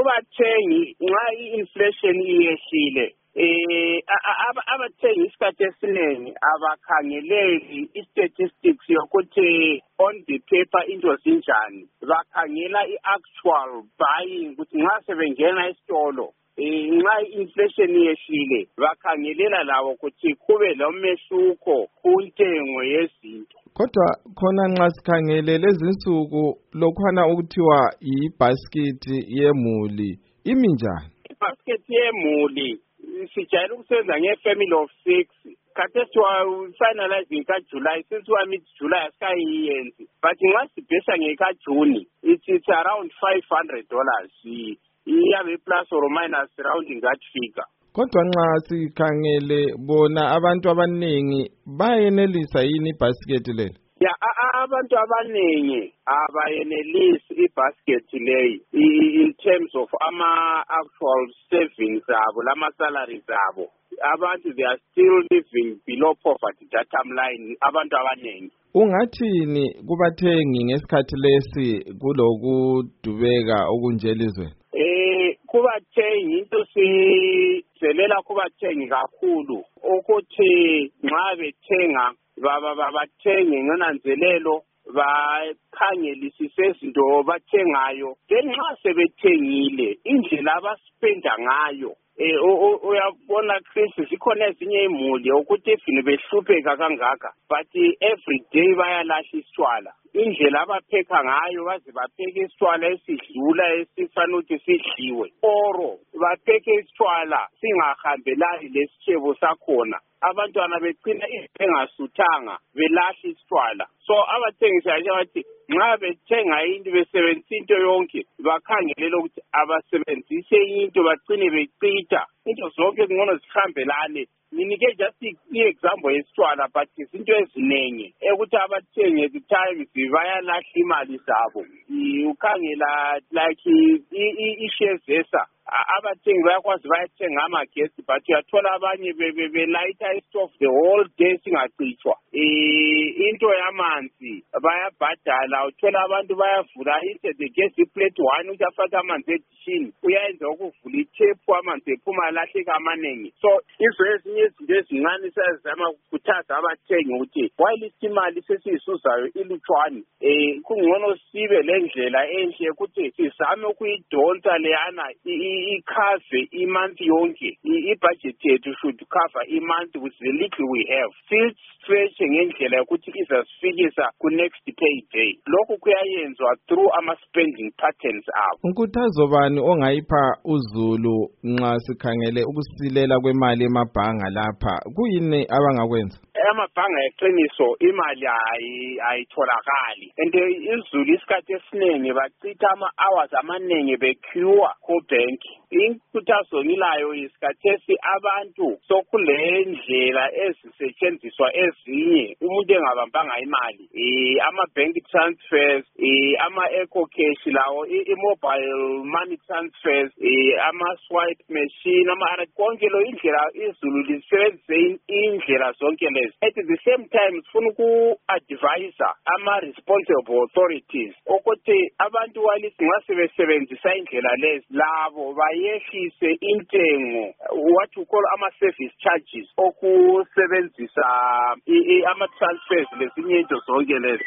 kubathengi nxa i-inflation iyehlile abathengi isikhathi esiningi abakhangeleli i-statistics yokuthi on the paper into zinjani, bakhangela i-actual buying ukuthi nxa sebengena esitolo nxa i-inflation iyehlile bakhangelela lawo ukuthi kube lomehluko kuntengo yezinto. Kodwa khona nxa sikhangele lezi nsuku lokhwana ukuthiwa yi-basket yemuli imi njani? I-basket yemuli sijayele ukusenza nge-family of 6. Khathesi finalizing ka-July, since mid-July asikayiyenzi. But nxa sibhesa ngeka-June, it's around $500. Iyabe plus or minus rounding that figure. Kodwa nxa sikhangele bona abantu abaningi bayenelisa yini ibasket leli? Ya abantu abaningi abayenelisi ibasket leyi in terms of actual savings zabo lama salaries zabo. Abantu they are still living below poverty datum line, abantu abaningi. Ungathini kubathengi ngesikhathi lesi kulokudubeka okunje elizweni? Kubathengi into sizelela kubathengi kakhulu ukuthi nxa bethenga bathenge ngonanzelelo bakhangelisise izinto bathengayo. Nxa sebethengile indlela abaspenda ngayo uyabona Chris zikhona ezinye imuli ukuthi ifini behlupheka kangaka but every day bayalahla isitshwala. Indlela abapheka ngayo baze bapheke isitshwala esidlula esifanele ukuthi sidliwe oro bapheke isitshwala singahambelani lesitshebo sakhona. Abantwana becina bengasuthanga belahla isitshwala. So abathengisi bathi nxa bethenga into besebenzisa into yonke bakhangelela ukuthi abasebenzise into bagcine becitha into zonke kungcono zihambelane. Nginike just i-example yesitshwala but izinto ezinengi ukuthi abathengi at the times bayalahla imali zabo. Ukhangela like i-shares esa abathengi bayakwazi bayathenga amagesi but uyathola abanye belayitha istove the whole day singacithwa. Into yamanzi bayabhadala, uthola abantu bayavula the gas plate 1 ukuthi afake amanzi edishini uyayenza ukuvula itepu amanzi ephuma alahleka amanengi. So ezinye izinto ezincane siyazama ukukhuthaza abathengi ukuthi while imali sesiyisuzayo ilutshwane kungcono sibe lendlela enhle ukuthi sizame ukuyidonsa leyana ikhave imonth yonke. I-budget yethu should cover imonth with the little we have. Still stretch ngendlela yokuthi izasifikisa ku next payday. Lokhu kuyayenzwa through ama-spending patterns abo. Unkuthazo bani ongayipha uzulu nxa sikhangele ukusilela kwemali emabhanga lapha kuyini abangakwenza? Amabhanga eqiniso imali ayitholakali and izulu isikhathi esiningi bachitha ama-hours amaningi bequeue ku-bank. Inkuthazo ngilayo isikhathesi abantu sokule ndlela ezisetshenziswa ezinye umuntu engabambanga imali ama-bank transfers ama-eco cash lawo i-mobile money transfers ama-swipe machine konke lo indlela izulu lisebenzise indlela zonke lezi. At the same time sifuna uku-advisa ama-responsible authorities ukuthi abantu walithi nxa sebesebenzisa indlela lezi labo bayehlise intengo what we call ama-service charges okusebenzisa ama-transfers lezinye into zonke lezi.